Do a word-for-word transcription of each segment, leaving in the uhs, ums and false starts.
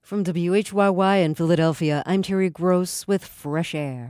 From W H Y Y in Philadelphia, I'm Terry Gross with Fresh Air.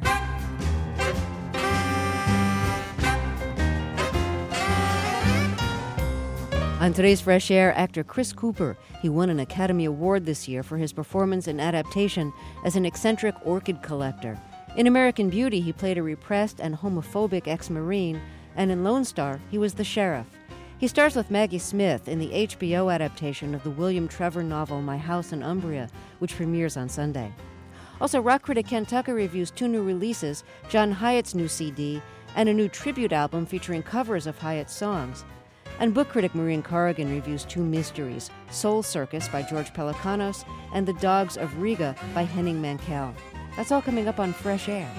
On today's Fresh Air, actor Chris Cooper. He won an Academy Award this year for his performance and adaptation as an eccentric orchid collector. In American Beauty, he played a repressed and homophobic ex-Marine, and in Lone Star, he was the sheriff. He stars with Maggie Smith in the H B O adaptation of the William Trevor novel My House in Umbria, which premieres on Sunday. Also, rock critic Ken Tucker reviews two new releases, John Hiatt's new C D, and a new tribute album featuring covers of Hiatt's songs. And book critic Maureen Corrigan reviews two mysteries, Soul Circus by George Pelecanos and The Dogs of Riga by Henning Mankell. That's all coming up on Fresh Air.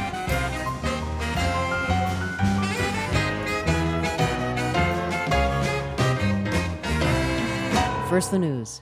First, the news.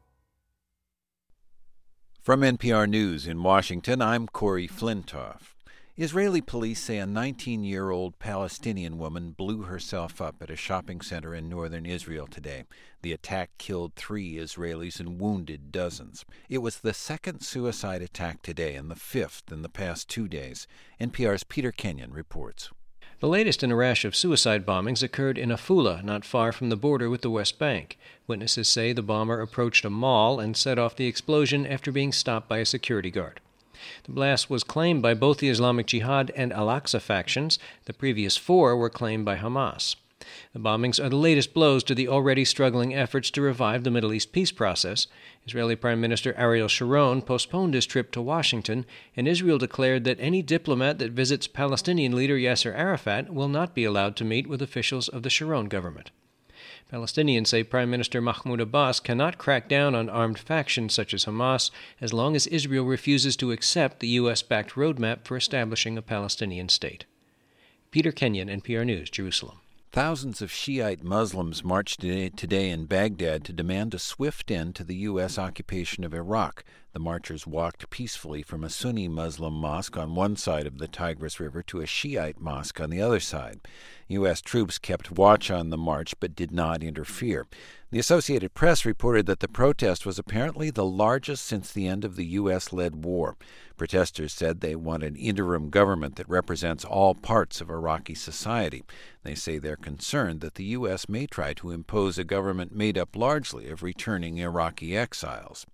From N P R News in Washington, I'm Corey Flintoff. Israeli police say a nineteen-year-old Palestinian woman blew herself up at a shopping center in northern Israel today. The attack killed three Israelis and wounded dozens. It was the second suicide attack today and the fifth in the past two days. N P R's Peter Kenyon reports. The latest in a rash of suicide bombings occurred in Afula, not far from the border with the West Bank. Witnesses say the bomber approached a mall and set off the explosion after being stopped by a security guard. The blast was claimed by both the Islamic Jihad and Al-Aqsa factions. The previous four were claimed by Hamas. The bombings are the latest blows to the already struggling efforts to revive the Middle East peace process. Israeli Prime Minister Ariel Sharon postponed his trip to Washington, and Israel declared that any diplomat that visits Palestinian leader Yasser Arafat will not be allowed to meet with officials of the Sharon government. Palestinians say Prime Minister Mahmoud Abbas cannot crack down on armed factions such as Hamas as long as Israel refuses to accept the U S-backed roadmap for establishing a Palestinian state. Peter Kenyon, N P R News, Jerusalem. Thousands of Shiite Muslims marched today in Baghdad to demand a swift end to the U S occupation of Iraq. The marchers walked peacefully from a Sunni Muslim mosque on one side of the Tigris River to a Shiite mosque on the other side. U S troops kept watch on the march but did not interfere. The Associated Press reported that the protest was apparently the largest since the end of the U S-led war. Protesters said they want an interim government that represents all parts of Iraqi society. They say they're concerned that the U S may try to impose a government made up largely of returning Iraqi exiles.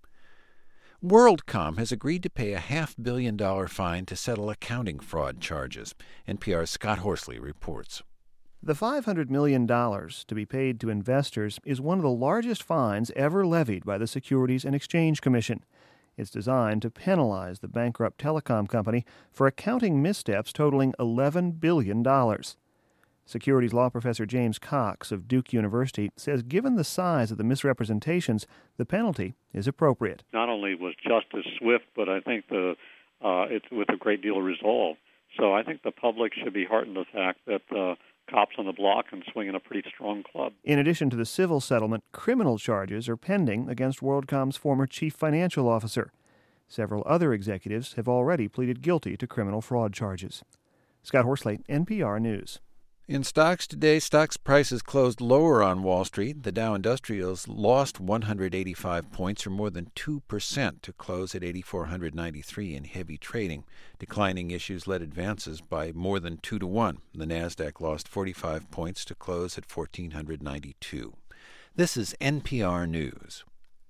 WorldCom has agreed to pay a half-billion dollar fine to settle accounting fraud charges. N P R's Scott Horsley reports. The five hundred million dollars to be paid to investors is one of the largest fines ever levied by the Securities and Exchange Commission. It's designed to penalize the bankrupt telecom company for accounting missteps totaling eleven billion dollars. Securities law professor James Cox of Duke University says given the size of the misrepresentations, the penalty is appropriate. Not only was justice swift, but I think the uh, it's with a great deal of resolve. So I think the public should be heartened the fact that the uh, cops on the block and swinging a pretty strong club. In addition to the civil settlement, criminal charges are pending against WorldCom's former chief financial officer. Several other executives have already pleaded guilty to criminal fraud charges. Scott Horsley, N P R News. In stocks today, stocks prices closed lower on Wall Street. The Dow Industrials lost one hundred eighty-five points, or more than two percent, to close at eight thousand four hundred ninety-three in heavy trading. Declining issues led advances by more than two to one. The Nasdaq lost forty-five points to close at one thousand four hundred ninety-two. This is N P R News.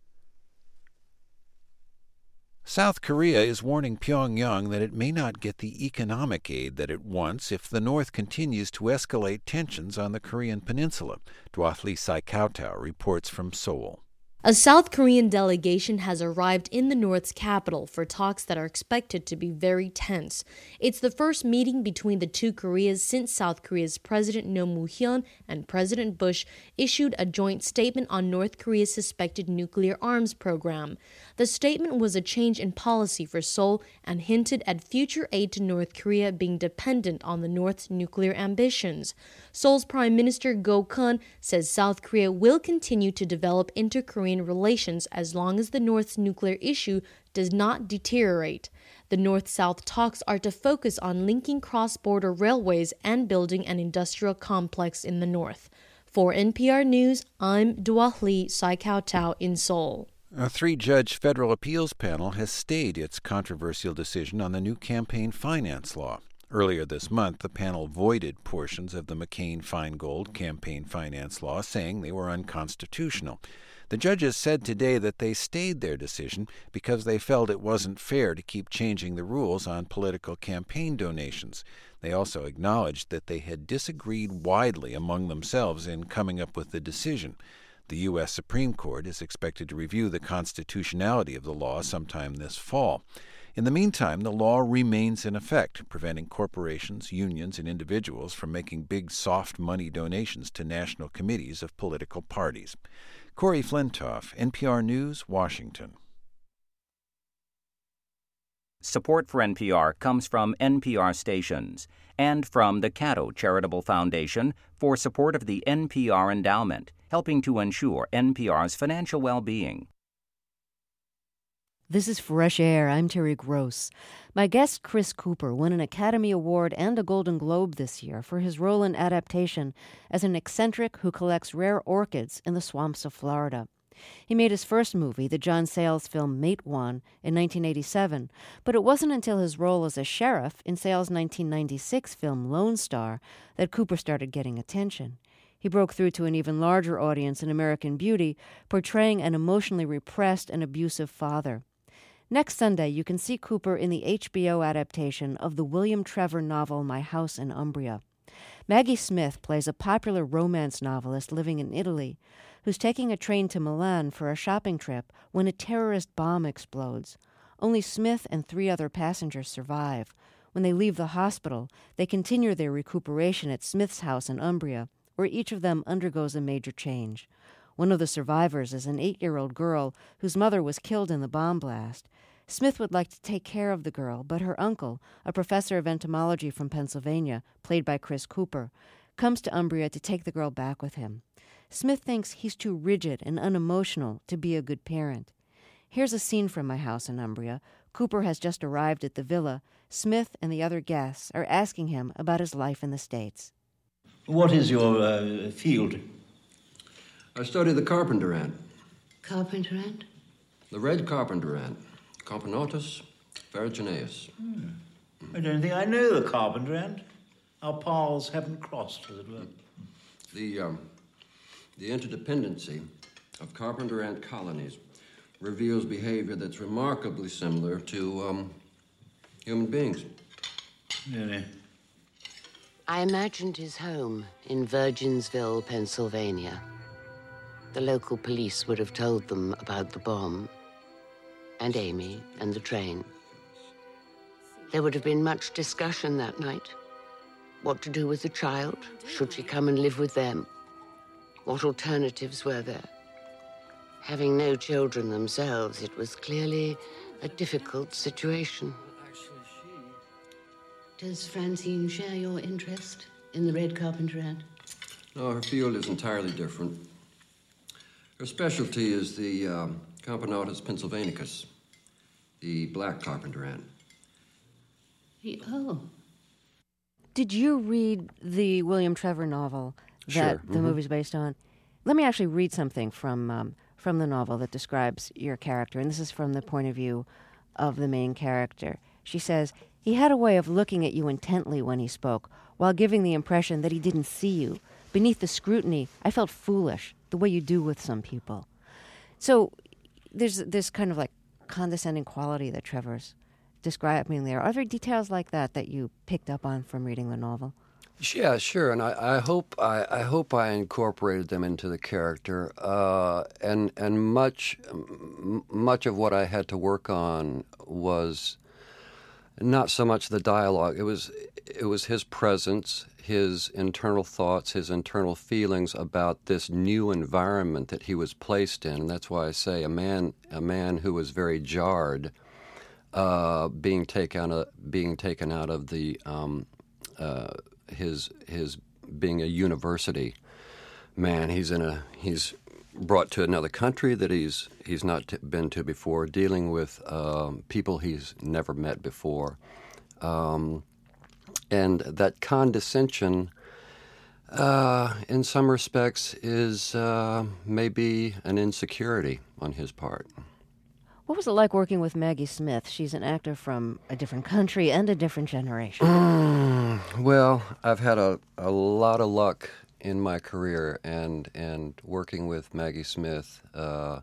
South Korea is warning Pyongyang that it may not get the economic aid that it wants if the North continues to escalate tensions on the Korean peninsula. Dwathli Saikautau reports from Seoul. A South Korean delegation has arrived in the North's capital for talks that are expected to be very tense. It's the first meeting between the two Koreas since South Korea's President Roh Moo-hyun and President Bush issued a joint statement on North Korea's suspected nuclear arms program. The statement was a change in policy for Seoul and hinted at future aid to North Korea being dependent on the North's nuclear ambitions. Seoul's Prime Minister Go Kun says South Korea will continue to develop inter-Korean relations as long as the North's nuclear issue does not deteriorate. The North-South talks are to focus on linking cross-border railways and building an industrial complex in the North. For N P R News, I'm Dwathli Saikautau in Seoul. A three-judge federal appeals panel has stayed its controversial decision on the new campaign finance law. Earlier this month, the panel voided portions of the McCain-Feingold campaign finance law, saying they were unconstitutional. The judges said today that they stayed their decision because they felt it wasn't fair to keep changing the rules on political campaign donations. They also acknowledged that they had disagreed widely among themselves in coming up with the decision. The U S Supreme Court is expected to review the constitutionality of the law sometime this fall. In the meantime, the law remains in effect, preventing corporations, unions, and individuals from making big soft money donations to national committees of political parties. Corey Flintoff, N P R News, Washington. Support for N P R comes from N P R stations and from the Cato Charitable Foundation for support of the N P R Endowment, helping to ensure N P R's financial well-being. This is Fresh Air. I'm Terry Gross. My guest, Chris Cooper, won an Academy Award and a Golden Globe this year for his role in adaptation as an eccentric who collects rare orchids in the swamps of Florida. He made his first movie, the John Sayles film Matewan, in nineteen eighty-seven, but it wasn't until his role as a sheriff in Sayles' nineteen ninety-six film Lone Star that Cooper started getting attention. He broke through to an even larger audience in American Beauty, portraying an emotionally repressed and abusive father. Next Sunday, you can see Cooper in the H B O adaptation of the William Trevor novel My House in Umbria. Maggie Smith plays a popular romance novelist living in Italy who's taking a train to Milan for a shopping trip when a terrorist bomb explodes. Only Smith and three other passengers survive. When they leave the hospital, they continue their recuperation at Smith's house in Umbria, where each of them undergoes a major change. One of the survivors is an eight-year-old girl whose mother was killed in the bomb blast. Smith would like to take care of the girl, but her uncle, a professor of entomology from Pennsylvania, played by Chris Cooper, comes to Umbria to take the girl back with him. Smith thinks he's too rigid and unemotional to be a good parent. Here's a scene from My House in Umbria. Cooper has just arrived at the villa. Smith and the other guests are asking him about his life in the States. What is your uh, field? I study the carpenter ant. Carpenter ant? The red carpenter ant. Camponotus ferrugineus. Hmm. I don't think I know the carpenter ant. Our paths haven't crossed, as it were. The, um, the interdependency of carpenter ant colonies reveals behavior that's remarkably similar to um, human beings. Really? I imagined his home in Virginsville, Pennsylvania. The local police would have told them about the bomb, and Amy, and the train. There would have been much discussion that night. What to do with the child? Should she come and live with them? What alternatives were there? Having no children themselves, it was clearly a difficult situation. Does Francine share your interest in the red carpenter ant? No, her field is entirely different. Her specialty is the um, Camponotus pennsylvanicus, the black carpenter ant. He, oh. Did you read the William Trevor novel that Sure. the Mm-hmm. movie's based on? Let me actually read something from um, from the novel that describes your character, and this is from the point of view of the main character. She says, "He had a way of looking at you intently when he spoke, while giving the impression that he didn't see you. Beneath the scrutiny, I felt foolish, the way you do with some people." So there's this kind of like condescending quality that Trevor's describing there. Are there details like that that you picked up on from reading the novel? Yeah, sure, and I, I hope I, I hope I incorporated them into the character, uh, and and much m- much of what I had to work on was not so much the dialogue. It was it was his presence, his internal thoughts, his internal feelings about this new environment that he was placed in, and that's why I say a man a man who was very jarred, uh, being taken out of, being taken out of the. Um, uh, his his being a university man. He's in a he's brought to another country that he's he's not t- been to before, dealing with um, people he's never met before, um, and that condescension Uh, in some respects, is uh, maybe an insecurity on his part. What was it like working with Maggie Smith? She's an actor from a different country and a different generation. Mm, well, I've had a, a lot of luck in my career, and and working with Maggie Smith uh,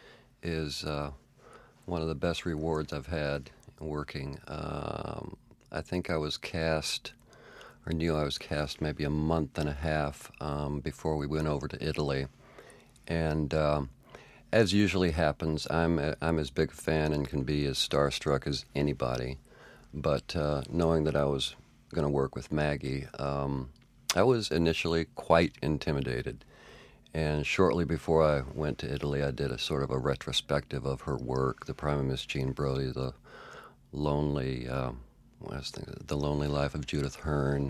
is uh, one of the best rewards I've had working. Um, I think I was cast, or knew I was cast maybe a month and a half um, before we went over to Italy, and um, as usually happens, I'm a, I'm as big a fan and can be as starstruck as anybody. But uh, knowing that I was going to work with Maggie, um, I was initially quite intimidated. And shortly before I went to Italy, I did a sort of a retrospective of her work, The Prime of Miss Jean Brodie, The Lonely, uh, what I was thinking, The Lonely Life of Judith Hearn,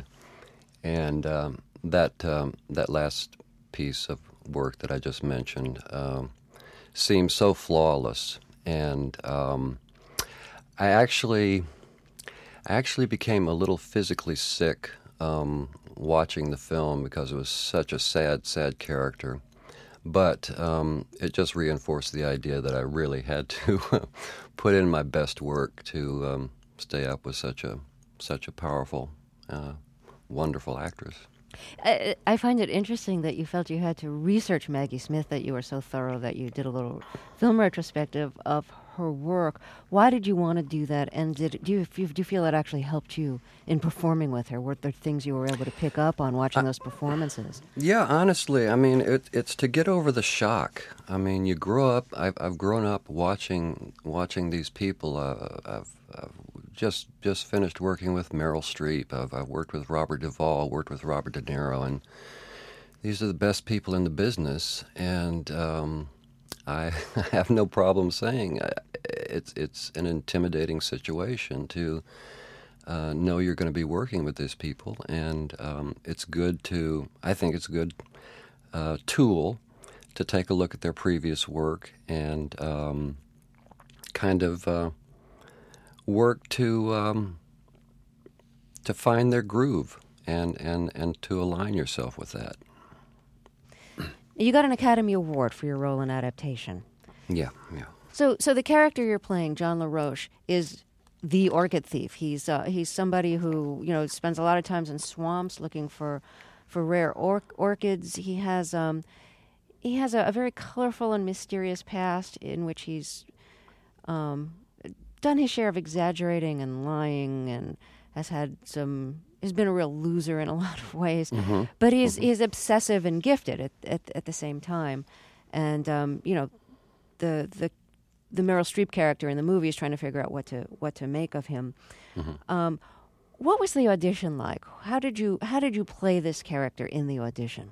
and um, that um, that last piece of work that I just mentioned um, seemed so flawless, and um, I actually, I actually became a little physically sick um, watching the film because it was such a sad, sad character. But um, it just reinforced the idea that I really had to put in my best work to um, stay up with such a such a powerful, uh, wonderful actress. I, I find it interesting that you felt you had to research Maggie Smith, that you were so thorough that you did a little film retrospective of her work. Why did you want to do that? And did do you, do you feel it actually helped you in performing with her? Were there things you were able to pick up on watching those performances? Yeah, honestly, I mean, it, it's to get over the shock. I mean, you grow up. I've, I've grown up watching watching these people. Uh, I've, I've just just finished working with Meryl Streep. I've, I've worked with Robert Duvall, worked with Robert De Niro, and these are the best people in the business. And um, I have no problem saying it's it's an intimidating situation to uh, know you're going to be working with these people, and um, it's good to, I think it's a good uh, tool to take a look at their previous work and um, kind of uh, work to um, to find their groove and, and, and to align yourself with that. You got an Academy Award for your role in adaptation. Yeah, yeah. So, so the character you're playing, John LaRoche, is the orchid thief. He's uh, he's somebody who you know spends a lot of times in swamps looking for for rare or- orchids. He has um he has a, a very colorful and mysterious past in which he's um, done his share of exaggerating and lying, and has had some. He's been a real loser in a lot of ways, Mm-hmm. but he's Mm-hmm. he's obsessive and gifted at at, at the same time, and um, you know, the the the Meryl Streep character in the movie is trying to figure out what to what to make of him. Mm-hmm. Um, what was the audition like? How did you how did you play this character in the audition?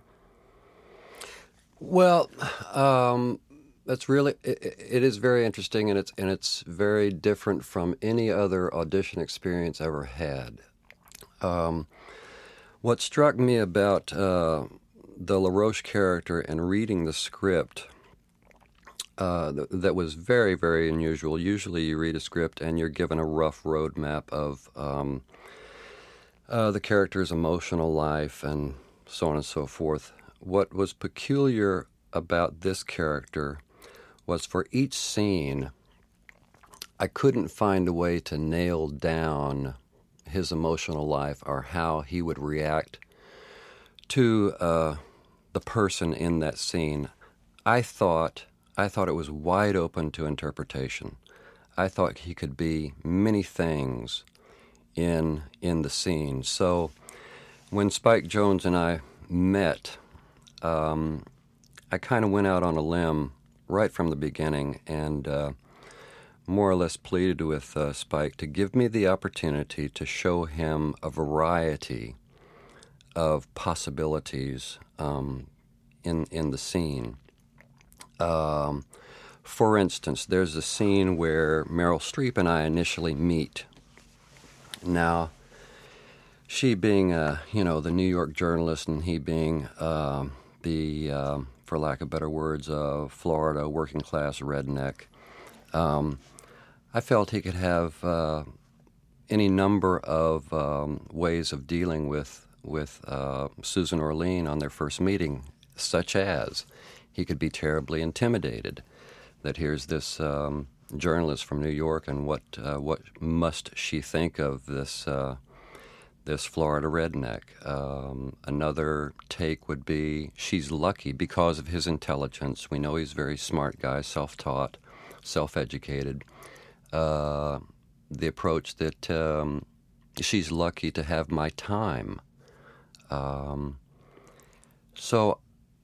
Well, um, that's really it, it is very interesting, and it's and it's very different from any other audition experience I ever had. Um, what struck me about uh, the LaRoche character and reading the script uh, th- that was very, very unusual. Usually you read a script and you're given a rough roadmap of um, uh, the character's emotional life and so on and so forth. What was peculiar about this character was for each scene, I couldn't find a way to nail down his emotional life or how he would react to uh, the person in that scene. I thought I thought it was wide open to interpretation. I thought he could be many things in in the scene. So when Spike Jonze and I met, um, I kind of went out on a limb right from the beginning and uh, more or less pleaded with uh, Spike to give me the opportunity to show him a variety of possibilities um, in in the scene. Um, for instance, there's a scene where Meryl Streep and I initially meet. Now, she being a, you know, the New York journalist, and he being uh, the, uh, for lack of better words, uh, Florida working class redneck. Um, I felt he could have uh, any number of um, ways of dealing with with uh, Susan Orlean on their first meeting, such as he could be terribly intimidated, that here's this um, journalist from New York, and what uh, what must she think of this uh, this Florida redneck? Um, another take would be, she's lucky because of his intelligence. We know he's a very smart guy, self-taught, self-educated. Uh, the approach that um, she's lucky to have my time. Um, so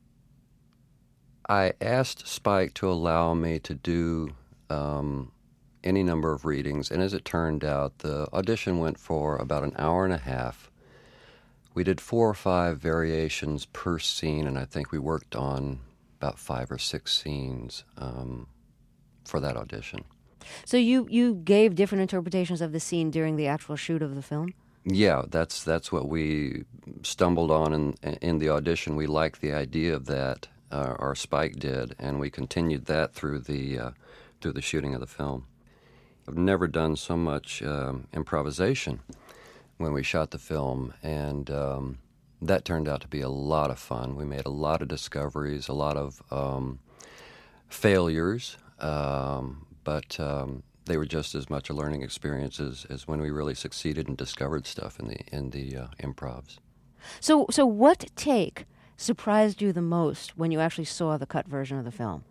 I asked Spike to allow me to do um, any number of readings, and as it turned out, the audition went for about an hour and a half. We did four or five variations per scene, and I think we worked on about five or six scenes um, for that audition. So you, you gave different interpretations of the scene during the actual shoot of the film? Yeah, that's that's what we stumbled on in, in the audition. We liked the idea of that, uh, or Spike did, and we continued that through the uh, through the shooting of the film. I've never done so much um, improvisation when we shot the film, and um, that turned out to be a lot of fun. We made a lot of discoveries, a lot of um, failures, um, but um, they were just as much a learning experience as, as when we really succeeded and discovered stuff in the in the uh, improvs. So, so what take surprised you the most when you actually saw the cut version of the film?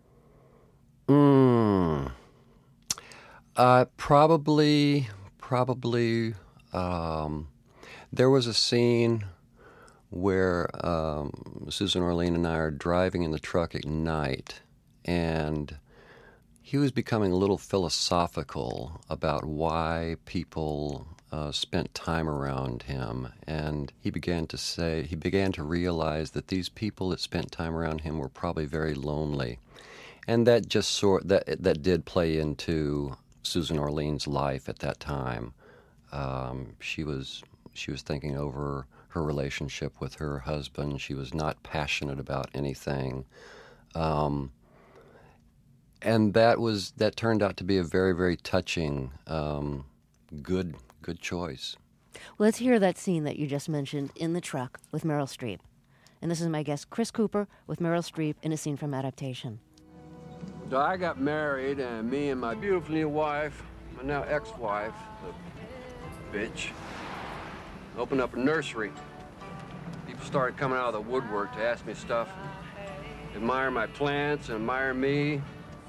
Mm. Uh, probably, probably, um, there was a scene where um, Susan Orlean and I are driving in the truck at night, and he was becoming a little philosophical about why people uh, spent time around him, and he began to say, he began to realize that these people that spent time around him were probably very lonely, and that just sort that that did play into Susan Orlean's life at that time. Um, she was she was thinking over her relationship with her husband. She was not passionate about anything. Um, And that was that turned out to be a very, very touching, um, good, good choice. Well, let's hear that scene that you just mentioned in the truck with Meryl Streep. And this is my guest, Chris Cooper, with Meryl Streep in a scene from Adaptation. So I got married, and me and my beautiful new wife, my now ex-wife, the bitch, opened up a nursery. People started coming out of the woodwork to ask me stuff, admire my plants and admire me.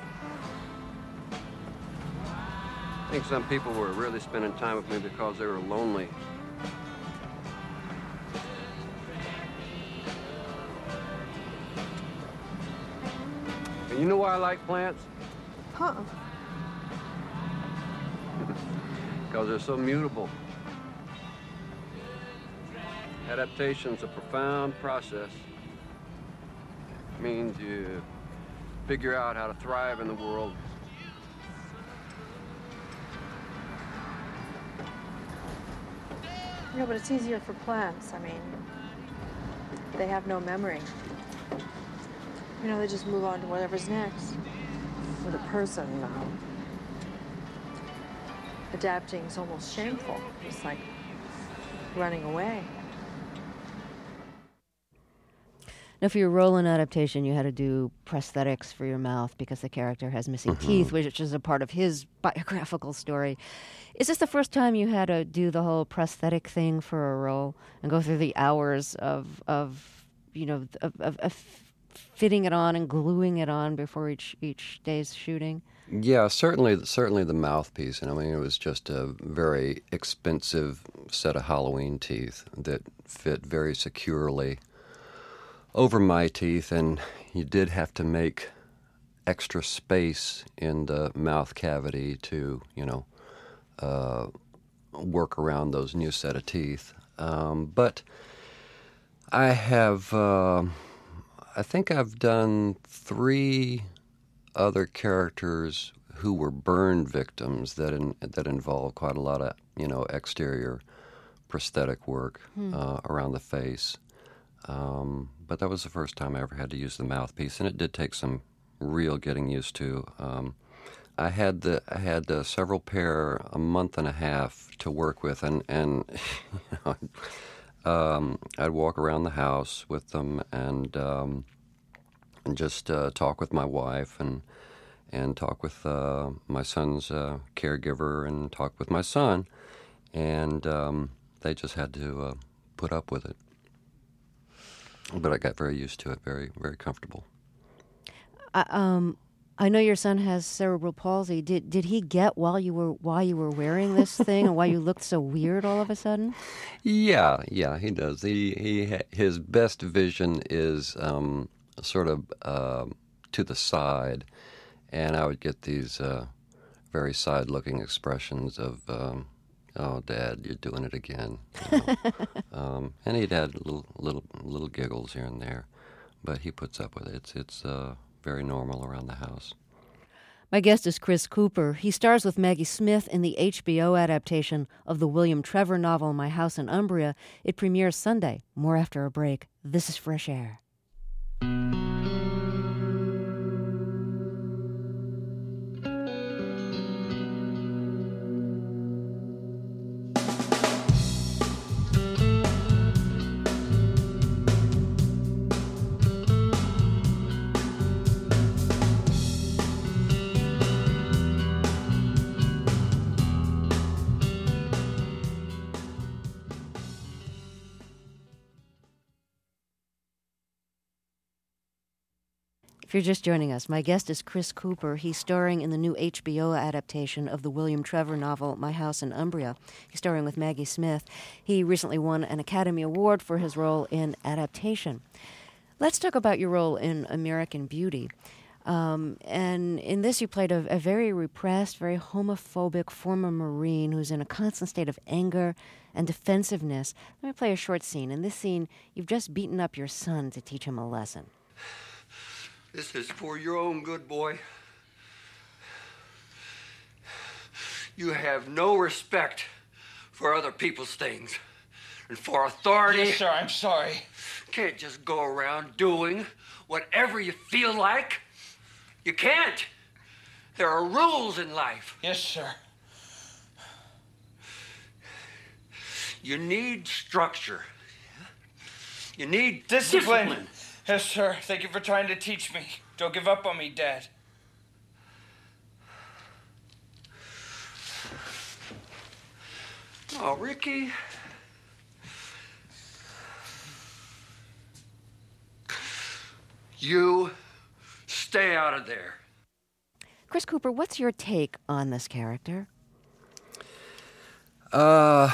I think some people were really spending time with me because they were lonely. And you know why I like plants? Huh. Because they're so mutable. Adaptation's a profound process. It means you figure out how to thrive in the world. Yeah, but it's easier for plants. I mean, they have no memory. You know, they just move on to whatever's next. With a person, um, adapting is almost shameful. It's like running away. Now, for your role in Adaptation, you had to do prosthetics for your mouth because the character has missing Mm-hmm. teeth, which is a part of his biographical story. Is this the first time you had to do the whole prosthetic thing for a role and go through the hours of, of you know, of, of, of fitting it on and gluing it on before each each day's shooting? Yeah, certainly, certainly the mouthpiece. And I mean, it was just a very expensive set of Halloween teeth that fit very securely over my teeth, and you did have to make extra space in the mouth cavity to, you know, uh, work around those new set of teeth. Um, but I have, uh, I think I've done three other characters who were burn victims that in, that involve quite a lot of, you know, exterior prosthetic work hmm. uh, around the face. Um, but that was the first time I ever had to use the mouthpiece, and it did take some real getting used to. Um, I had the I had uh, several pair a month and a half to work with, and and you know, um, I'd walk around the house with them and um, and just uh, talk with my wife and and talk with uh, my son's uh, caregiver and talk with my son, and um, they just had to uh, put up with it. But I got very used to it, very, very comfortable. Uh, um, I know your son has cerebral palsy. Did did he get while you were while you were wearing this thing, and why you looked so weird all of a sudden? Yeah, yeah, he does. He he his best vision is um, sort of uh, to the side, and I would get these uh, very side-looking expressions of, um, "Oh, Dad, you're doing it again," you know? um, and he'd had little little little giggles here and there, but he puts up with it. It's it's uh, very normal around the house. My guest is Chris Cooper. He stars with Maggie Smith in the H B O adaptation of the William Trevor novel My House in Umbria. It premieres Sunday. More after a break. This is Fresh Air. If you're just joining us, my guest is Chris Cooper. He's starring in the new H B O adaptation of the William Trevor novel, My House in Umbria. He's starring with Maggie Smith. He recently won an Academy Award for his role in adaptation. Let's talk about your role in American Beauty. Um, and in this, you played a, a very repressed, very homophobic former Marine who's in a constant state of anger and defensiveness. Let me play a short scene. In this scene, you've just beaten up your son to teach him a lesson. This is for your own good, boy. You have no respect for other people's things and for authority. Yes, sir, I'm sorry. Can't just go around doing whatever you feel like. You can't. There are rules in life. Yes, sir. You need structure. You need discipline. discipline. Yes, sir. Thank you for trying to teach me. Don't give up on me, Dad. Oh, Ricky. You stay out of there. Chris Cooper, what's your take on this character? Uh,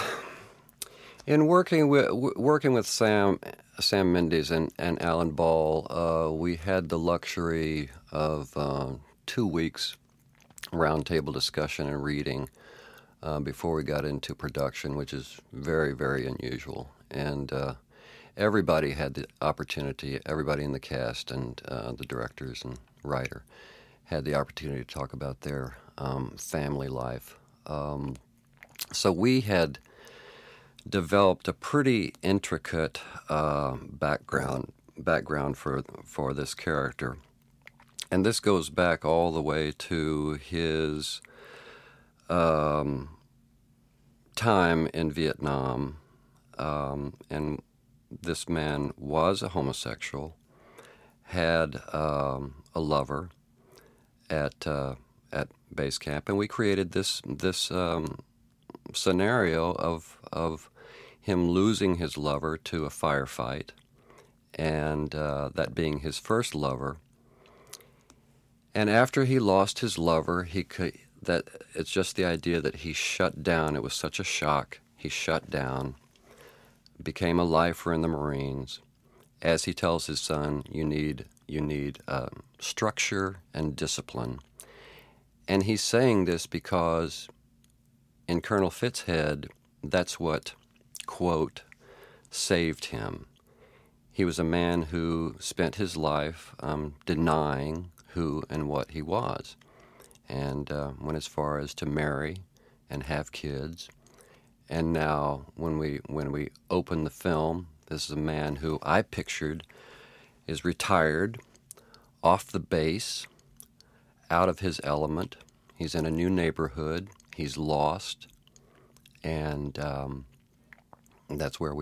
in working with working with Sam Sam Mendes and, and Alan Ball, uh, we had the luxury of uh, two weeks roundtable discussion and reading uh, before we got into production, which is very, very unusual. And uh, everybody had the opportunity, everybody in the cast and uh, the directors and writer had the opportunity to talk about their um, family life. Um, so we had developed a pretty intricate uh, background background for for this character, and this goes back all the way to his um, time in Vietnam. Um, and this man was a homosexual, had um, a lover at uh, at base camp, and we created this this um, scenario of of him losing his lover to a firefight, and uh, that being his first lover. And after he lost his lover, he could, that it's just the idea that he shut down. It was such a shock. He shut down, became a lifer in the Marines. As he tells his son, you need you need uh, structure and discipline. And he's saying this because in Colonel Fitt's head, that's what, quote, saved him. He was a man who spent his life um, denying who and what he was, and uh, went as far as to marry and have kids. And now, when we when we open the film, this is a man who I pictured is retired, off the base, out of his element. He's in a new neighborhood. He's lost, and um, that's where we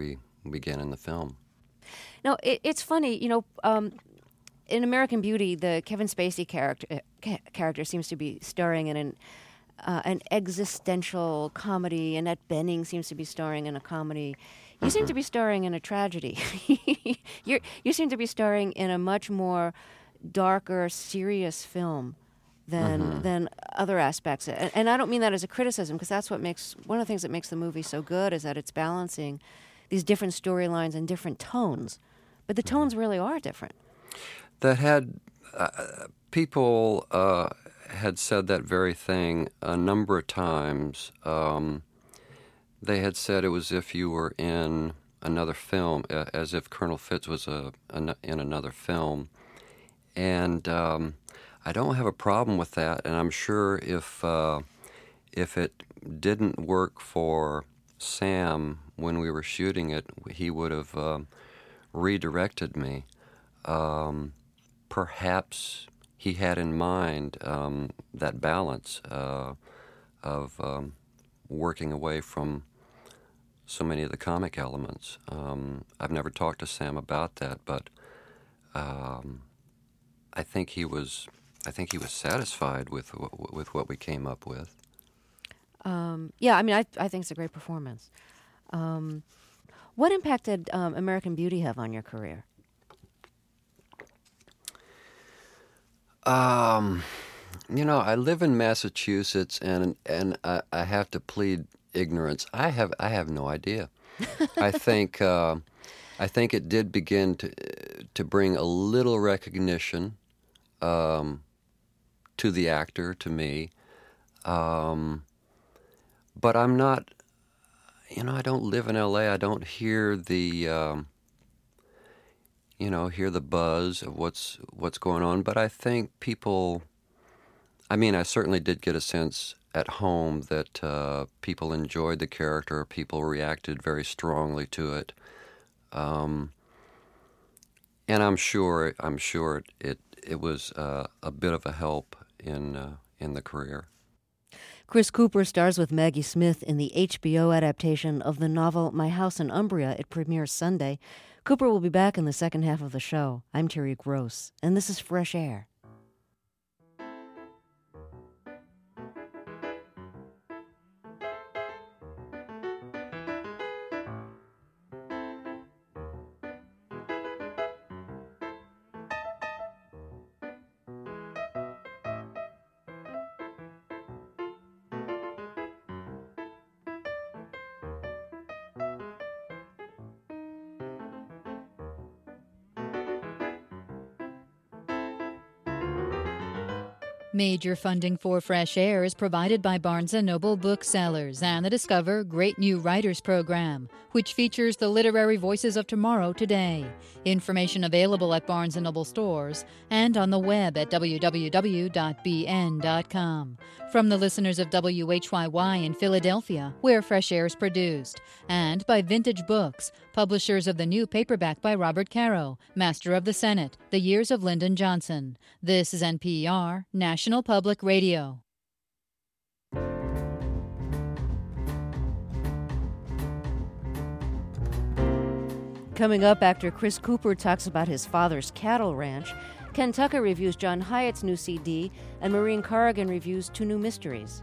began in the film. Now, it, it's funny, you know, um, in American Beauty, the Kevin Spacey character uh, ca- character seems to be starring in an uh, an existential comedy. Annette Bening seems to be starring in a comedy. You seem to be starring in a tragedy. you you seem to be starring in a much more darker, serious film than mm-hmm. than other aspects. And, and I don't mean that as a criticism, because that's what makes one of the things that makes the movie so good is that it's balancing these different storylines and different tones. But the tones really are different. That had uh, people uh, had said that very thing a number of times. Um, they had said it was as if you were in another film, uh, as if Colonel Fitz was a, a, in another film. And um, I don't have a problem with that, and I'm sure if uh, if it didn't work for Sam when we were shooting it, he would have uh, redirected me. Um, perhaps he had in mind um, that balance uh, of um, working away from so many of the comic elements. Um, I've never talked to Sam about that, but um, I think he was. I think he was satisfied with with what we came up with. Um, yeah, I mean, I I think it's a great performance. Um, what impact did um, American Beauty have on your career? Um, you know, I live in Massachusetts, and and I, I have to plead ignorance. I have I have no idea. I think uh, I think it did begin to to bring a little recognition um, to the actor, to me, um, but I'm not. You know, I don't live in L A. I don't hear the. Um, you know, hear the buzz of what's what's going on. But I think people, I mean, I certainly did get a sense at home that uh, people enjoyed the character, people reacted very strongly to it. Um, and I'm sure, I'm sure it it, it was uh, a bit of a help in uh, in the career. Chris Cooper stars with Maggie Smith in the H B O adaptation of the novel My House in Umbria. It premieres Sunday. Cooper will be back in the second half of the show. I'm Terry Gross, and this is Fresh Air. Major funding for Fresh Air is provided by Barnes and Noble Booksellers and the Discover Great New Writers Program, which features the literary voices of tomorrow today. Information available at Barnes and Noble stores and on the web at w w w dot b n dot com. From the listeners of W H Y Y in Philadelphia, where Fresh Air is produced, and by Vintage Books, publishers of the new paperback by Robert Caro, Master of the Senate, The Years of Lyndon Johnson. This is N P R, National Public Radio. Coming up, actor Chris Cooper talks about his father's cattle ranch. Ken Tucker reviews John Hyatt's new C D, and Maureen Corrigan reviews two new mysteries.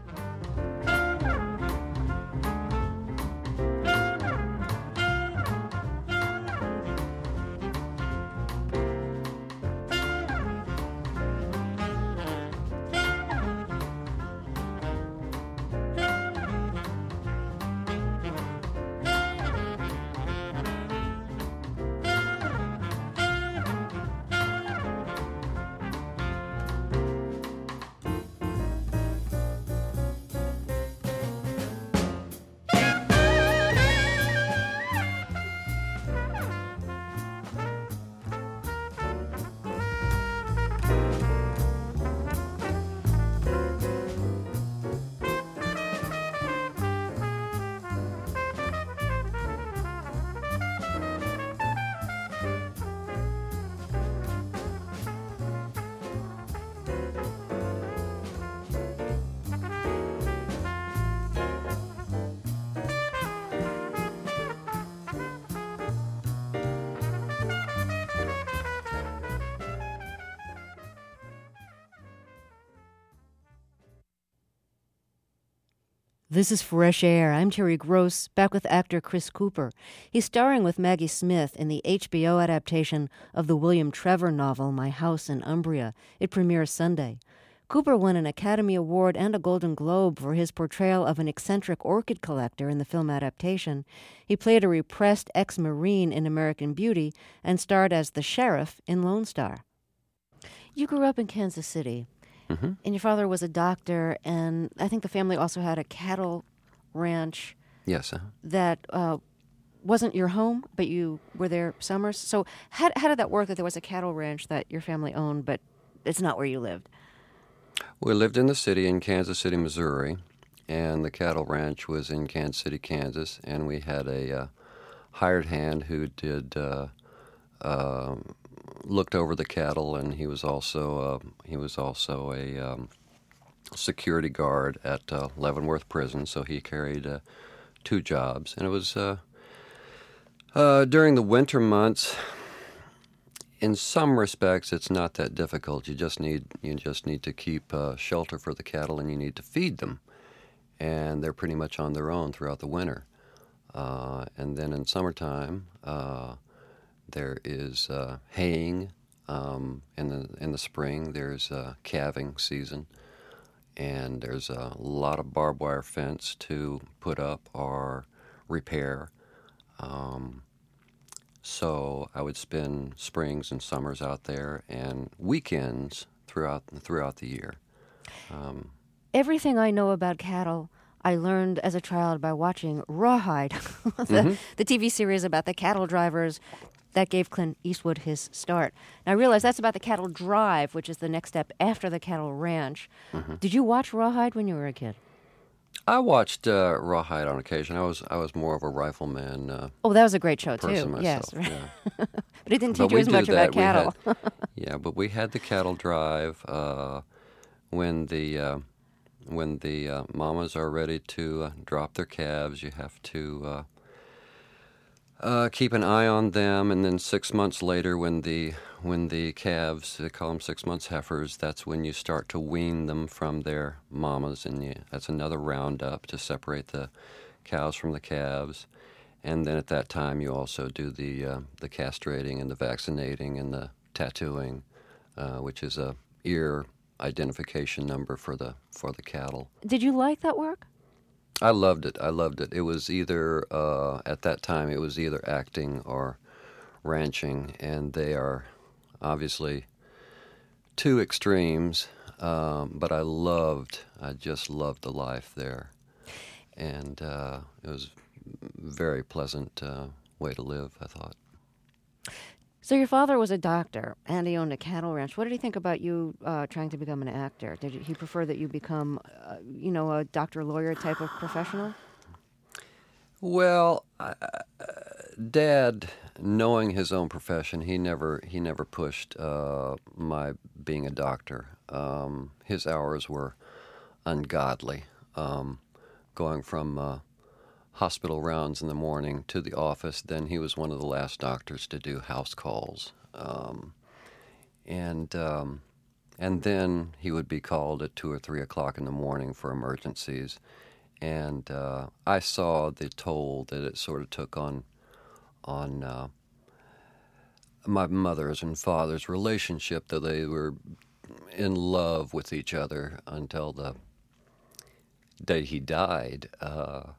This is Fresh Air. I'm Terry Gross, back with actor Chris Cooper. He's starring with Maggie Smith in the H B O adaptation of the William Trevor novel My House in Umbria. It premieres Sunday. Cooper won an Academy Award and a Golden Globe for his portrayal of an eccentric orchid collector in the film adaptation. He played a repressed ex-Marine in American Beauty and starred as the sheriff in Lone Star. You grew up in Kansas City. Mm-hmm. And your father was a doctor, and I think the family also had a cattle ranch. Yes. Uh-huh. That uh, wasn't your home, but you were there summers. So how, how did that work, that there was a cattle ranch that your family owned, but it's not where you lived? We lived in the city in Kansas City, Missouri, and the cattle ranch was in Kansas City, Kansas, and we had a uh, hired hand who did... Uh, uh, looked over the cattle, and he was also uh, he was also a um, security guard at uh, Leavenworth Prison. So he carried uh, two jobs, and it was uh, uh, during the winter months. In some respects, it's not that difficult. You just need you just need to keep uh, shelter for the cattle, and you need to feed them, and they're pretty much on their own throughout the winter. Uh, and then in summertime. Uh, There is uh, haying um, in the in the spring. There's uh, calving season, and there's a lot of barbed wire fence to put up or repair. Um, so I would spend springs and summers out there, and weekends throughout throughout the year. Um, Everything I know about cattle, I learned as a child by watching Rawhide, the, mm-hmm. the T V series about the cattle drivers. That gave Clint Eastwood his start. Now, I realize that's about the cattle drive, which is the next step after the cattle ranch. Mm-hmm. Did you watch Rawhide when you were a kid? I watched uh, Rawhide on occasion. I was I was more of a rifleman. Uh, oh, that was a great show too. Myself, yes, right. Yeah. But it didn't teach but you as much that. about cattle. Had, yeah, but we had the cattle drive uh, when the uh, when the uh, mamas are ready to uh, drop their calves. You have to. Uh, Uh, keep an eye on them, and then six months later, when the when the calves, they call them six months heifers, that's when you start to wean them from their mamas, and you, that's another roundup to separate the cows from the calves. And then at that time, you also do the uh, the castrating and the vaccinating and the tattooing, uh, which is a ear identification number for the for the cattle. Did you like that work? I loved it. I loved it. It was either, uh, at that time, it was either acting or ranching, and they are obviously two extremes, um, but I loved, I just loved the life there. And uh, it was a very pleasant uh, way to live, I thought. So your father was a doctor, and he owned a cattle ranch. What did he think about you uh, trying to become an actor? Did he prefer that you become, uh, you know, a doctor-lawyer type of professional? Well, uh, Dad, knowing his own profession, he never he never pushed uh, my being a doctor. Um, his hours were ungodly, um, going from uh, hospital rounds in the morning to the office. Then he was one of the last doctors to do house calls, um, and um, and then he would be called at two or three o'clock in the morning for emergencies. And uh, I saw the toll that it sort of took on on uh, my mother's and father's relationship, that they were in love with each other until the day he died. Uh,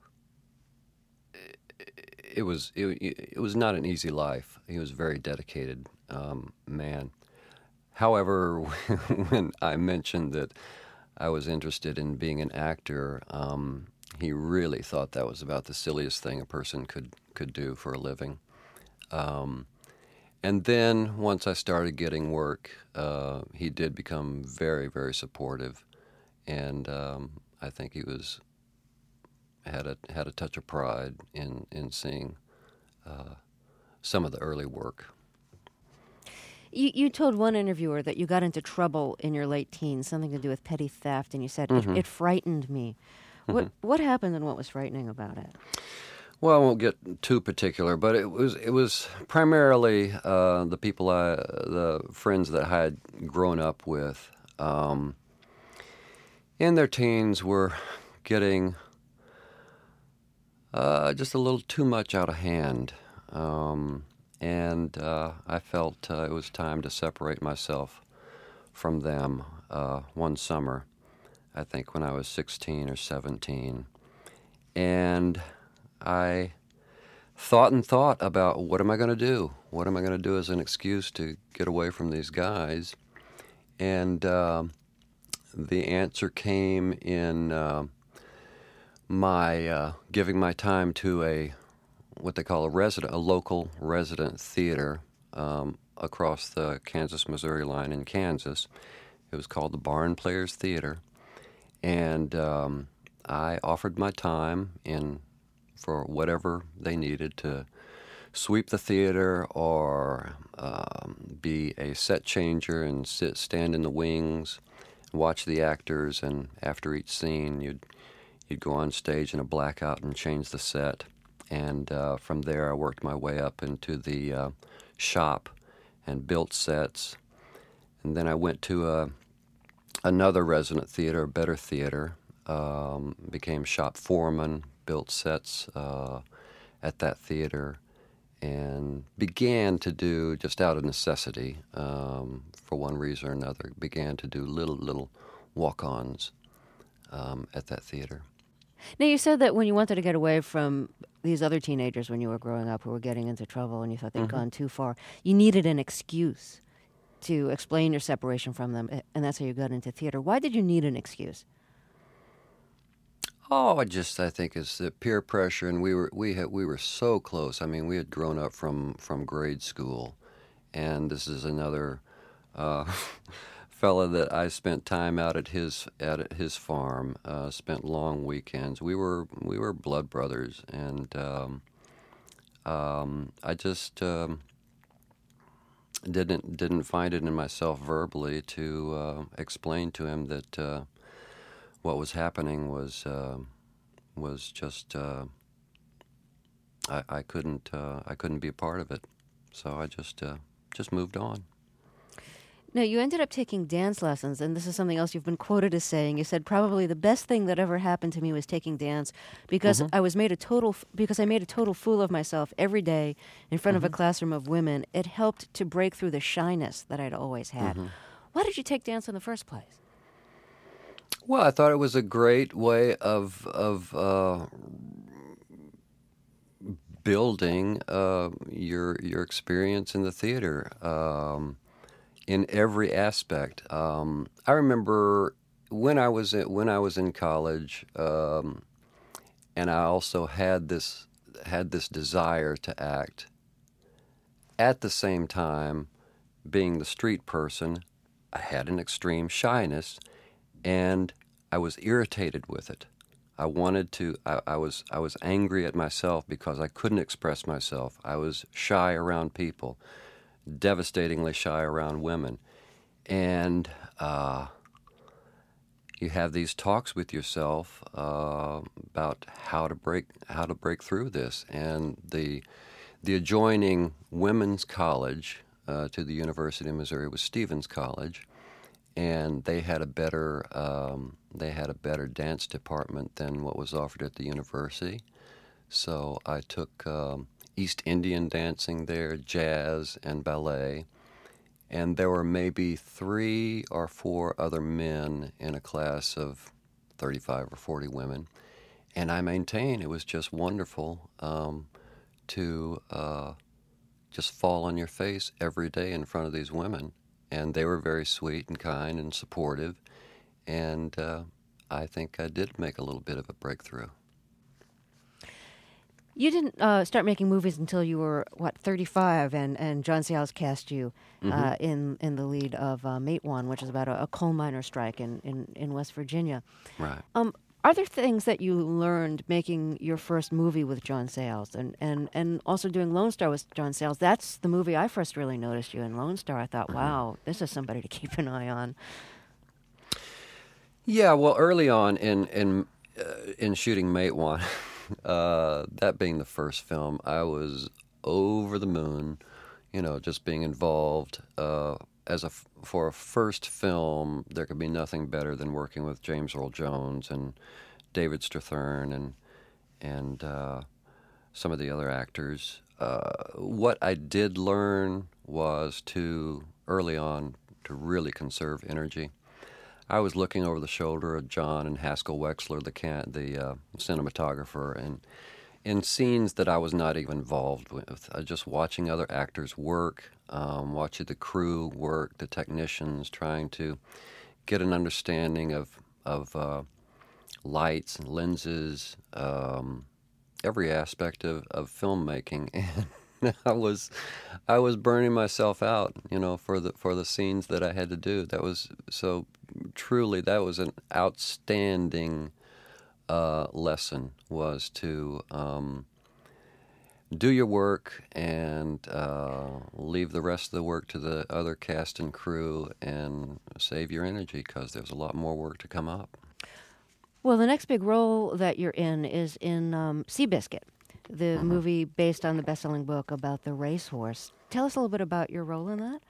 it, it was it, it was not an easy life. He was a very dedicated um, man. However, when I mentioned that I was interested in being an actor, um, he really thought that was about the silliest thing a person could, could do for a living. Um, and then once I started getting work, uh, he did become very, very supportive, and um, I think he was had a had a touch of pride in in seeing uh, some of the early work. You, you told one interviewer that you got into trouble in your late teens, something to do with petty theft, and you said, mm-hmm. it, it frightened me. Mm-hmm. What what happened and what was frightening about it? Well, I won't get too particular, but it was it was primarily uh, the people, I, the friends that I had grown up with um, in their teens were getting uh, just a little too much out of hand. Um, and uh, I felt uh, it was time to separate myself from them uh, one summer, I think when I was sixteen or seventeen. And I thought and thought about, what am I going to do? What am I going to do as an excuse to get away from these guys? And uh, the answer came in uh, my uh, giving my time to a what they call a resident, a local resident theater um, across the Kansas-Missouri line in Kansas. It was called the Barn Players Theater, and um, I offered my time in for whatever they needed to sweep the theater or um, be a set changer and sit, stand in the wings, watch the actors, and after each scene, you'd you'd go on stage in a blackout and change the set. And uh, from there, I worked my way up into the uh, shop and built sets. And then I went to a, another resident theater, a better theater, um, became shop foreman, built sets uh, at that theater, and began to do, just out of necessity, um, for one reason or another, began to do little, little walk-ons um, at that theater. Now, you said that when you wanted to get away from these other teenagers when you were growing up who were getting into trouble and you thought they'd mm-hmm. gone too far, you needed an excuse to explain your separation from them, and that's how you got into theater. Why did you need an excuse? Oh, I just I think it's the peer pressure, and we were we had we were so close. I mean, we had grown up from from grade school, and this is another uh, fella that I spent time out at his at his farm. Uh, spent long weekends. We were we were blood brothers, and um, um, I just um, didn't didn't find it in myself verbally to uh, explain to him that. Uh, What was happening was uh, was just uh, I, I couldn't uh, I couldn't be a part of it, so I just uh, just moved on. Now, you ended up taking dance lessons, and this is something else you've been quoted as saying. You said, probably the best thing that ever happened to me was taking dance because mm-hmm. I was made a total because I made a total fool of myself every day in front mm-hmm. of a classroom of women. It helped to break through the shyness that I'd always had. Mm-hmm. Why did you take dance in the first place? Well, I thought it was a great way of of uh, building uh, your your experience in the theater um, in every aspect. Um, I remember when I was in, when I was in college, um, and I also had this had this desire to act. At the same time, being the street person, I had an extreme shyness. And I was irritated with it. I wanted to, I, I was I was angry at myself because I couldn't express myself. I was shy around people, devastatingly shy around women. And uh, you have these talks with yourself uh, about how to break how to break through this. And the the adjoining women's college uh, to the University of Missouri was Stevens College. And they had a better um, they had a better dance department than what was offered at the university. So I took um, East Indian dancing there, jazz and ballet, and there were maybe three or four other men in a class of thirty-five or forty women. And I maintain it was just wonderful um, to uh, just fall on your face every day in front of these women. And they were very sweet and kind and supportive. And uh, I think I did make a little bit of a breakthrough. You didn't uh, start making movies until you were, what, thirty-five, and, and John Sayles cast you uh, mm-hmm. in, in the lead of uh, Matewan, which is about a, a coal miner strike in, in, in West Virginia. Right. Um, are there things that you learned making your first movie with John Sayles and, and, and also doing Lone Star with John Sayles? That's the movie I first really noticed you in, Lone Star. I thought, wow, this is somebody to keep an eye on. Yeah, well, early on in in uh, in shooting Matewan, uh, that being the first film, I was over the moon, you know, just being involved. Uh, as a for a first film, there could be nothing better than working with James Earl Jones and David Strathairn and and uh, some of the other actors. Uh, what I did learn was to, early on, to really conserve energy. I was looking over the shoulder of John and Haskell Wexler, the can, the uh, cinematographer, and in scenes that I was not even involved with, uh, just watching other actors work, um, watching the crew work, the technicians, trying to get an understanding of of uh, lights and lenses, um, every aspect of, of filmmaking, and I was I was burning myself out, you know, for the for the scenes that I had to do. That was so truly that was an outstanding uh, lesson, was to um, do your work and uh, leave the rest of the work to the other cast and crew, and save your energy, because there's a lot more work to come up. Well, the next big role that you're in is in um, Seabiscuit, the mm-hmm. movie based on the best-selling book about the racehorse. Tell us a little bit about your role in that.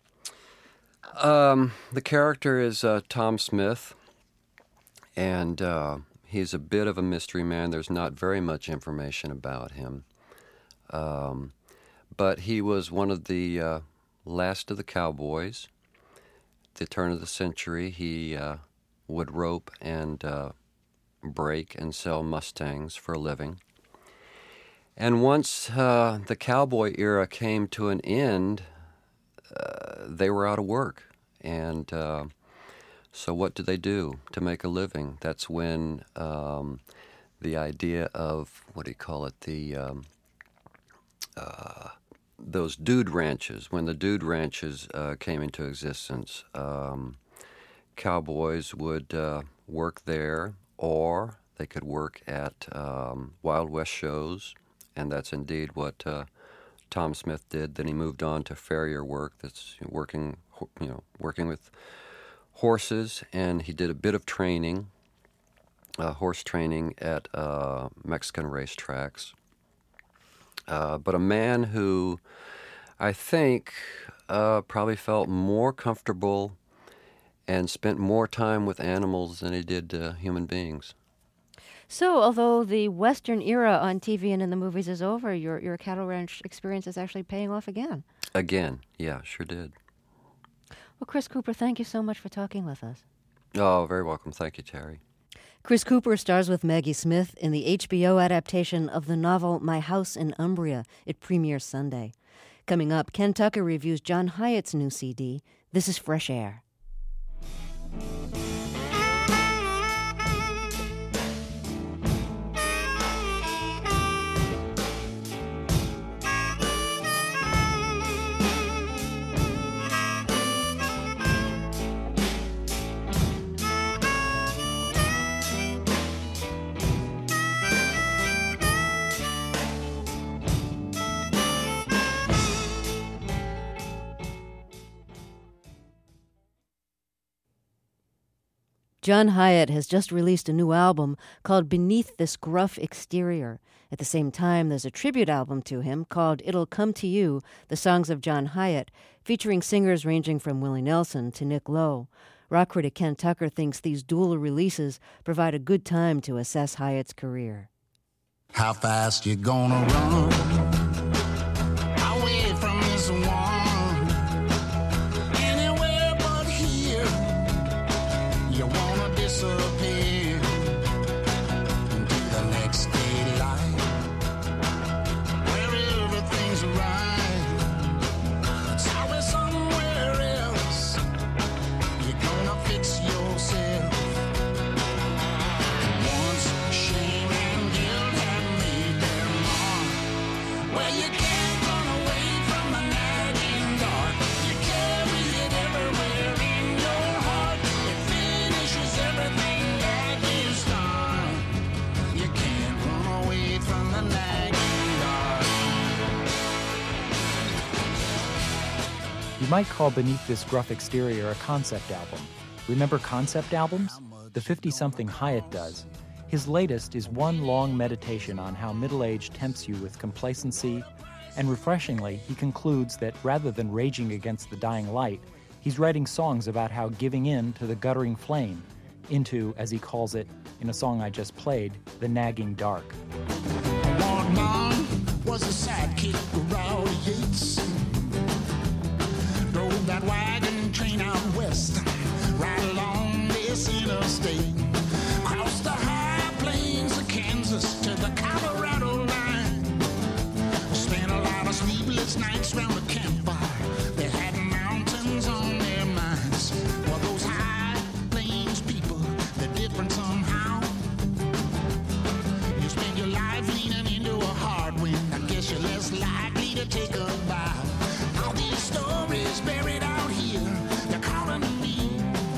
Um, the character is uh, Tom Smith, and uh, he's a bit of a mystery man. There's not very much information about him. Um, but he was one of the uh, last of the cowboys. At the turn of the century, he uh, would rope and uh, break and sell Mustangs for a living. And once uh, the cowboy era came to an end, uh, they were out of work. And uh, so what did they do to make a living? That's when um, the idea of, what do you call it, the... Um, Uh, those dude ranches, when the dude ranches uh, came into existence, um, cowboys would uh, work there, or they could work at um, Wild West shows, and that's indeed what uh, Tom Smith did. Then he moved on to farrier work, that's working, you know, working with horses, and he did a bit of training, uh, horse training at uh, Mexican racetracks. Uh, but a man who I think uh, probably felt more comfortable and spent more time with animals than he did uh, human beings. So, although the Western era on T V and in the movies is over, your your cattle ranch experience is actually paying off again. Again, yeah, sure did. Well, Chris Cooper, thank you so much for talking with us. Oh, very welcome. Thank you, Terry. Chris Cooper stars with Maggie Smith in the H B O adaptation of the novel My House in Umbria. It premieres Sunday. Coming up, Ken Tucker reviews John Hyatt's new C D. This is Fresh Air. John Hyatt has just released a new album called Beneath This Gruff Exterior. At the same time, there's a tribute album to him called It'll Come to You, The Songs of John Hyatt, featuring singers ranging from Willie Nelson to Nick Lowe. Rock critic Ken Tucker thinks these dual releases provide a good time to assess Hyatt's career. How fast you gonna run away from this one? You might call Beneath This Gruff Exterior a concept album. Remember concept albums? The fifty-something Hyatt does. His latest is one long meditation on how middle age tempts you with complacency, and refreshingly, he concludes that rather than raging against the dying light, he's writing songs about how giving in to the guttering flame into, as he calls it, in a song I just played, the nagging dark. One man was a sidekick of Rowdy Yates. Drove that wagon train out west, right along this interstate. Crossed the high plains of Kansas to the Colorado line. Spent a lot of sleepless nights round the campfire. They had mountains on their minds. Well, those high plains people, they're different somehow. You spend your life leaning into a hard wind. I guess you're less likely to take a bow. All these stories buried out here, they're calling to me.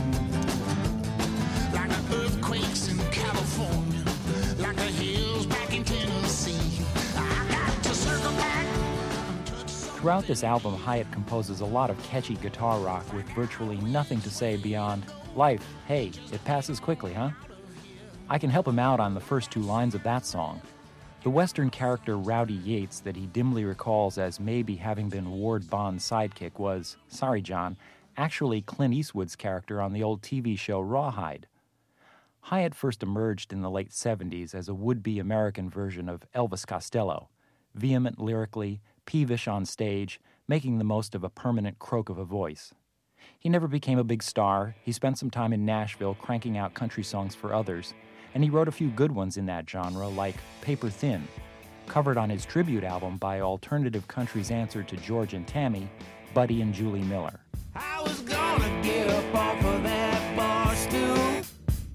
Like the earthquakes in California, like the hills back in Tennessee. I got to circle back. Throughout this album, Hiatt composes a lot of catchy guitar rock with virtually nothing to say beyond, life, hey, it passes quickly, huh? I can help him out on the first two lines of that song. The Western character Rowdy Yates that he dimly recalls as maybe having been Ward Bond's sidekick was, sorry John, actually Clint Eastwood's character on the old T V show Rawhide. Hiatt first emerged in the late seventies as a would-be American version of Elvis Costello, vehement lyrically, peevish on stage, making the most of a permanent croak of a voice. He never became a big star. He spent some time in Nashville cranking out country songs for others, and he wrote a few good ones in that genre, like Paper Thin, covered on his tribute album by alternative country's answer to George and Tammy, Buddy and Julie Miller. I was gonna get up off of that bar stool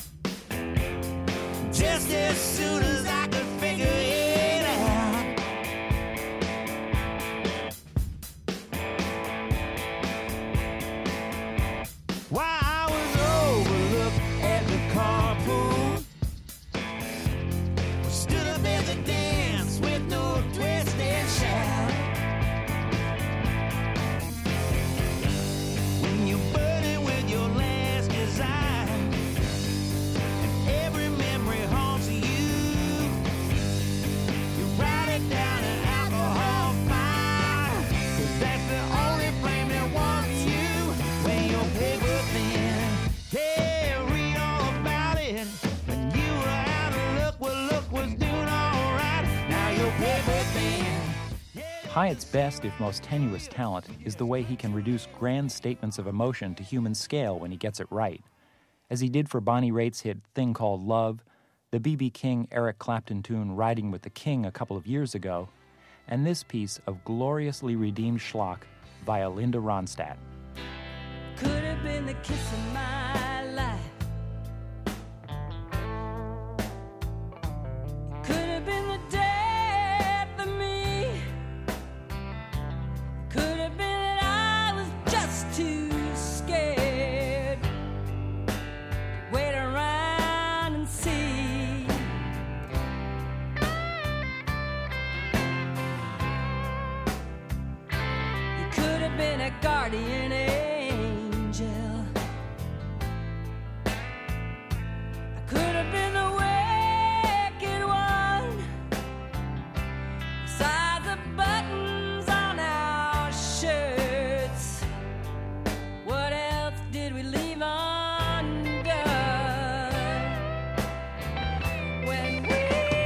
just as soon as I could figure it out. While I was overlooked at the carpool, stood up at the dance with no twist and shout. When you burn it with your last desire, and every memory haunts you, you write it down in alcohol fire, 'cause that's the only flame that wants you when you're paper thin. Yeah, read all about it. When you were out of luck, well, look was doing all right. Now you're paper thin. Hiatt's best, if most tenuous talent, is the way he can reduce grand statements of emotion to human scale when he gets it right, as he did for Bonnie Raitt's hit Thing Called Love, the B B King Eric Clapton tune Riding with the King a couple of years ago, and this piece of gloriously redeemed schlock via Linda Ronstadt. Could have been the kiss of my life. Could have been the death of me. Could have been that I was just too scared to wait around and see. You could have been a guardian angel. I could have been the wicked one. Besides the buttons on our shirts, what else did we leave undone? When we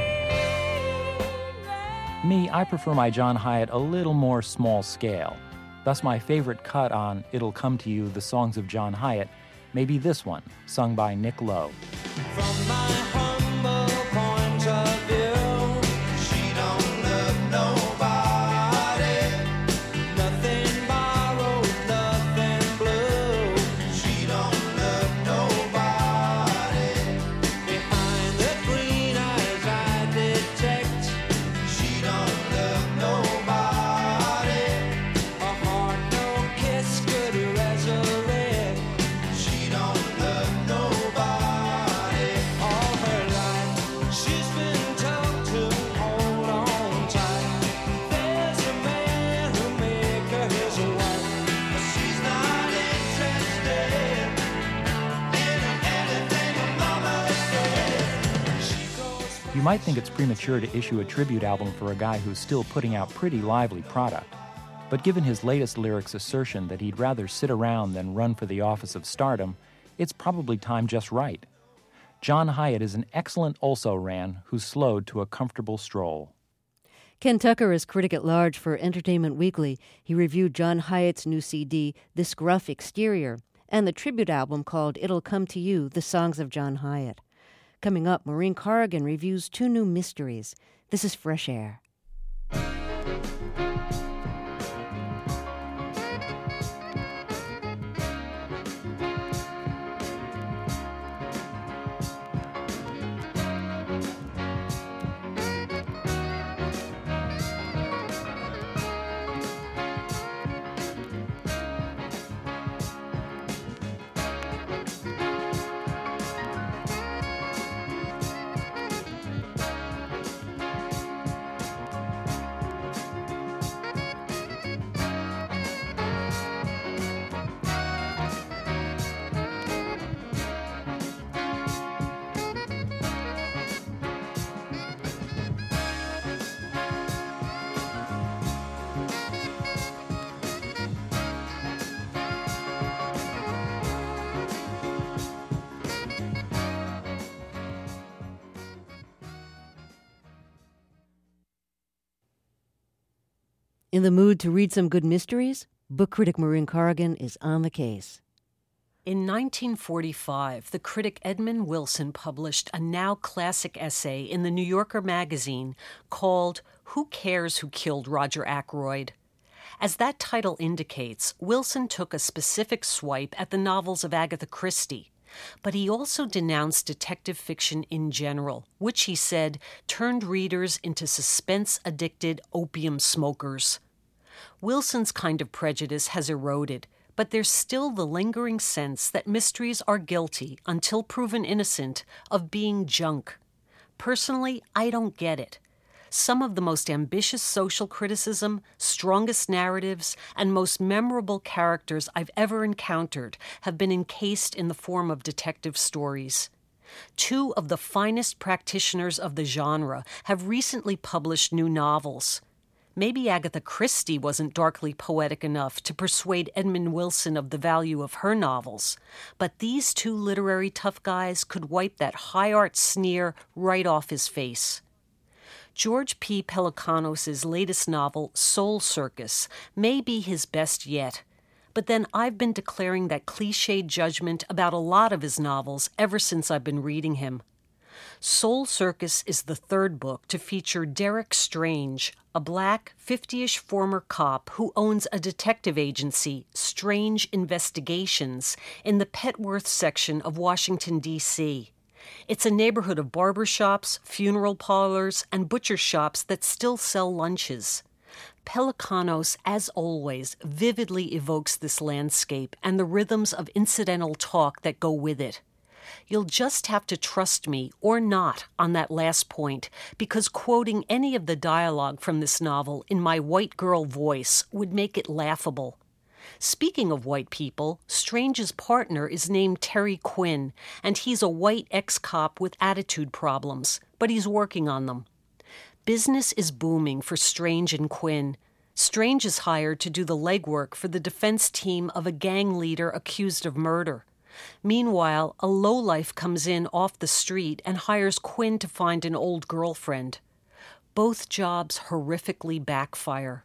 Me, I prefer my John Hiatt a little more small scale. Thus, my favorite cut on It'll Come to You, the songs of John Hiatt, may be this one, sung by Nick Lowe. From my humble point of view, she don't love nobody. Nothing borrowed, nothing blue. She don't love nobody. Behind the green eyes I detect, she don't love nobody. A heart no kiss could resurrect. She don't love nobody. All her life she's been told to hold on tight. There's a man who make her his wife, but she's not interested in anything her mama said. She goes. You might think it's premature to issue a tribute album for a guy who's still putting out pretty lively product. But given his latest lyrics' assertion that he'd rather sit around than run for the office of stardom, it's probably time just right. John Hyatt is an excellent also-ran who's slowed to a comfortable stroll. Ken Tucker is critic at large for Entertainment Weekly. He reviewed John Hyatt's new C D, This Gruff Exterior, and the tribute album called It'll Come to You, The Songs of John Hyatt. Coming up, Maureen Corrigan reviews two new mysteries. This is Fresh Air. In the mood to read some good mysteries? Book critic Maureen Corrigan is on the case. In nineteen forty-five, the critic Edmund Wilson published a now classic essay in the New Yorker magazine called Who Cares Who Killed Roger Ackroyd? As that title indicates, Wilson took a specific swipe at the novels of Agatha Christie, but he also denounced detective fiction in general, which he said turned readers into suspense-addicted opium smokers. Wilson's kind of prejudice has eroded, but there's still the lingering sense that mysteries are guilty, until proven innocent, of being junk. Personally, I don't get it. Some of the most ambitious social criticism, strongest narratives, and most memorable characters I've ever encountered have been encased in the form of detective stories. Two of the finest practitioners of the genre have recently published new novels. Maybe Agatha Christie wasn't darkly poetic enough to persuade Edmund Wilson of the value of her novels, but these two literary tough guys could wipe that high art sneer right off his face. George P. Pelecanos' latest novel, Soul Circus, may be his best yet, but then I've been declaring that cliched judgment about a lot of his novels ever since I've been reading him. Soul Circus is the third book to feature Derek Strange, a black, fifty-ish former cop who owns a detective agency, Strange Investigations, in the Petworth section of Washington, D C It's a neighborhood of barbershops, funeral parlors, and butcher shops that still sell lunches. Pelecanos, as always, vividly evokes this landscape and the rhythms of incidental talk that go with it. You'll just have to trust me, or not, on that last point, because quoting any of the dialogue from this novel in my white girl voice would make it laughable. Speaking of white people, Strange's partner is named Terry Quinn, and he's a white ex-cop with attitude problems, but he's working on them. Business is booming for Strange and Quinn. Strange is hired to do the legwork for the defense team of a gang leader accused of murder. Meanwhile, a lowlife comes in off the street and hires Quinn to find an old girlfriend. Both jobs horrifically backfire.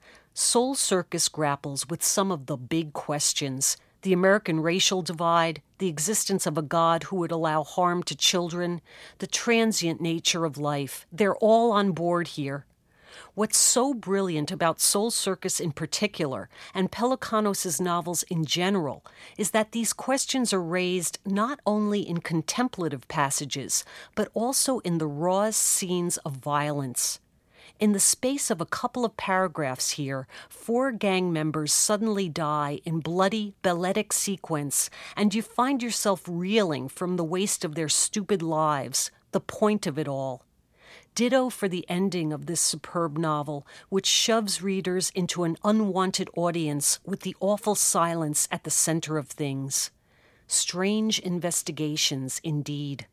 Soul Circus grapples with some of the big questions: the American racial divide, the existence of a God who would allow harm to children, the transient nature of life. They're all on board here. What's so brilliant about Soul Circus in particular, and Pelecanos' novels in general, is that these questions are raised not only in contemplative passages, but also in the rawest scenes of violence. In the space of a couple of paragraphs here, four gang members suddenly die in bloody, balletic sequence, and you find yourself reeling from the waste of their stupid lives, the point of it all. Ditto for the ending of this superb novel, which shoves readers into an unwanted audience with the awful silence at the center of things. Strange Investigations, indeed.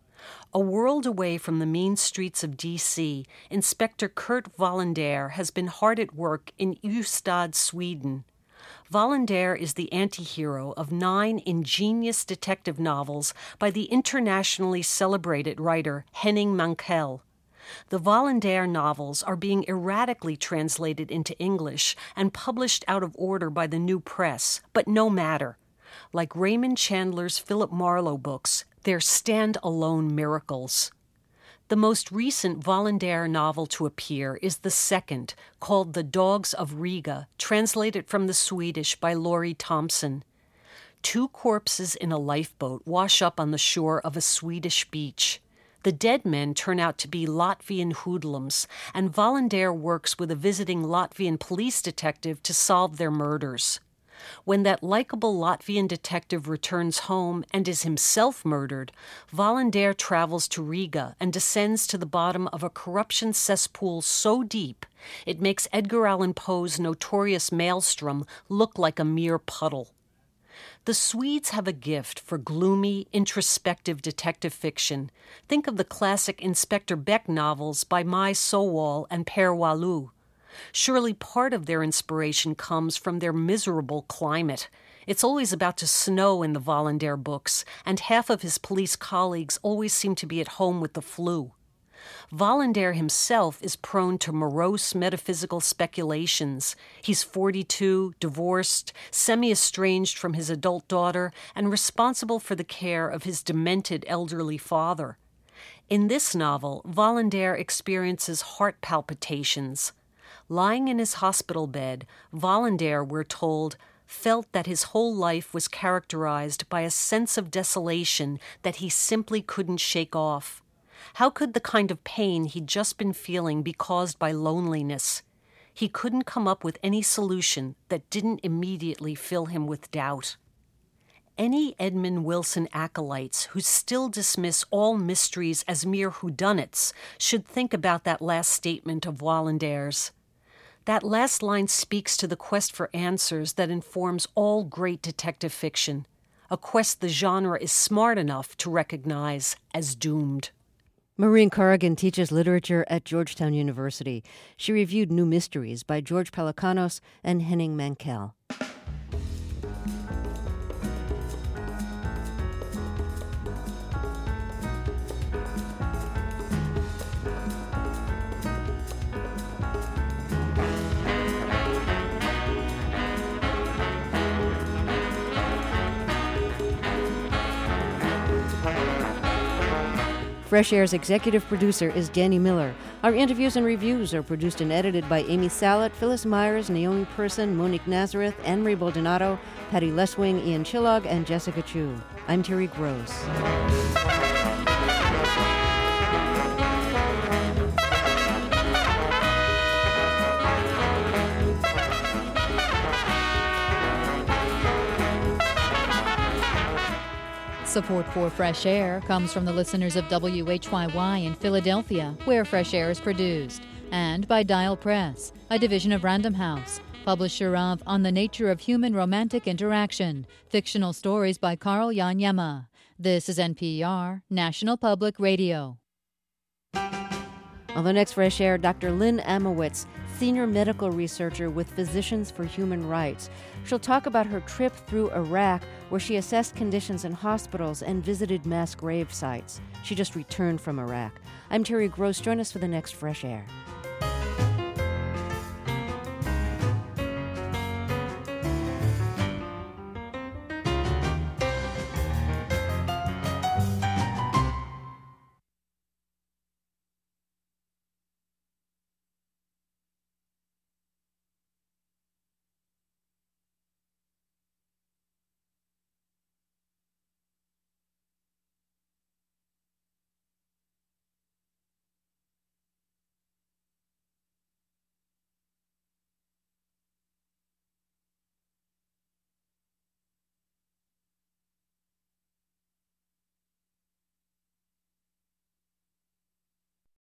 A world away from the mean streets of D C, Inspector Kurt Wallander has been hard at work in Ystad, Sweden. Wallander is the anti-hero of nine ingenious detective novels by the internationally celebrated writer Henning Mankell. The Wallander novels are being erratically translated into English and published out of order by the New Press, but no matter. Like Raymond Chandler's Philip Marlowe books, they're stand-alone miracles. The most recent Wallander novel to appear is the second, called The Dogs of Riga, translated from the Swedish by Laurie Thompson. Two corpses in a lifeboat wash up on the shore of a Swedish beach. The dead men turn out to be Latvian hoodlums, and Wallander works with a visiting Latvian police detective to solve their murders. When that likable Latvian detective returns home and is himself murdered, Wallander travels to Riga and descends to the bottom of a corruption cesspool so deep it makes Edgar Allan Poe's notorious Maelstrom look like a mere puddle. The Swedes have a gift for gloomy, introspective detective fiction. Think of the classic Inspector Beck novels by Mai Sowal and Per Wahlöö. Surely part of their inspiration comes from their miserable climate. It's always about to snow in the Wallander books, and half of his police colleagues always seem to be at home with the flu. Wallander himself is prone to morose metaphysical speculations. He's forty-two, divorced, semi-estranged from his adult daughter, and responsible for the care of his demented elderly father. In this novel, Wallander experiences heart palpitations. Lying in his hospital bed, Wallander, we're told, felt that his whole life was characterized by a sense of desolation that he simply couldn't shake off. How could the kind of pain he'd just been feeling be caused by loneliness? He couldn't come up with any solution that didn't immediately fill him with doubt. Any Edmund Wilson acolytes who still dismiss all mysteries as mere whodunits should think about that last statement of Wallander's. That last line speaks to the quest for answers that informs all great detective fiction, a quest the genre is smart enough to recognize as doomed. Maureen Corrigan teaches literature at Georgetown University. She reviewed New Mysteries by George Pelecanos and Henning Mankell. Fresh Air's executive producer is Danny Miller. Our interviews and reviews are produced and edited by Amy Salet, Phyllis Myers, Naomi Person, Monique Nazareth, Anne-Marie Baldonado, Patty Leswing, Ian Chillog, and Jessica Chu. I'm Terry Gross. Support for Fresh Air comes from the listeners of W H Y Y in Philadelphia, where Fresh Air is produced, and by Dial Press, a division of Random House, publisher of On the Nature of Human Romantic Interaction, fictional stories by Carl Jan Yema. This is N P R, National Public Radio. On the next Fresh Air, Doctor Lynn Amowitz, senior medical researcher with Physicians for Human Rights. She'll talk about her trip through Iraq, where she assessed conditions in hospitals and visited mass grave sites. She just returned from Iraq. I'm Terry Gross. Join us for the next Fresh Air.